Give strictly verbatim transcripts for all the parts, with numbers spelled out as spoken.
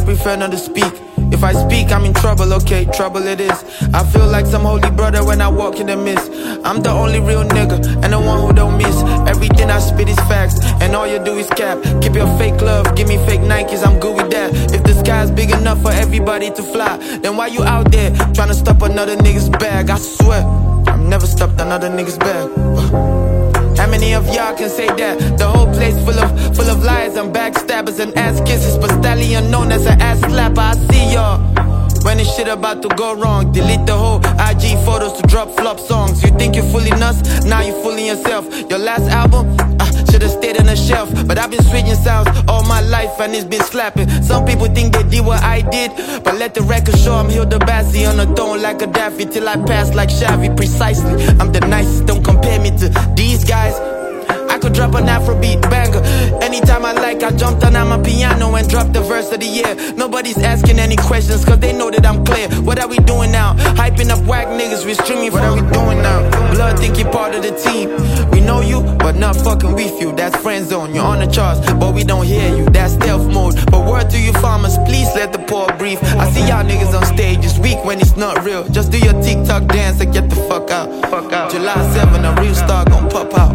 prefer not to speak. If I speak, I'm in trouble, okay, trouble it is. I feel like some holy brother when I walk in the mist. I'm the only real nigga, and the one who don't miss. Everything I spit is facts, and all you do is cap. Keep your fake love, give me fake Nikes, I'm good with that. If the sky's big enough for everybody to fly, then why you out there trying to stop another nigga's bag? I swear, I've never stopped another nigga's bag. How many of y'all can say that? The whole place full of full of lies and backstabbers and ass kisses, but stallion known as an ass slapper. I see y'all when this shit about to go wrong. Delete the whole I G photos to drop flop songs. You think you're fooling us? Now you're fooling yourself. Your last album, I should've stayed on the shelf, but I've been switching sounds all my life and it's been slapping. Some people think they did what I did, but let the record show I'm Hilda Bassi on the throne like a Daffy till I pass like Xavi. Precisely, I'm the nicest, don't compare me to these guys. I could drop an Afrobeat banger anytime I like. I jumped on my piano and dropped the verse of the year. Nobody's asking any questions cause they know that I'm clear. What are we doing now? Hyping up whack niggas with streaming. What are we doing now? Blood think you're part of the team. We know you, but not fucking with you. That's friend zone, you're on the charts, but we don't hear you. That's stealth mode. But word to you farmers, please let the poor breathe. I see y'all niggas on stage, it's weak when it's not real. Just do your TikTok dance and get the fuck out. Fuck out. July seventh, a real star gon' pop out.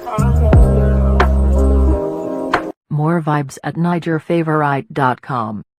More vibes at Niger Favorite dot com.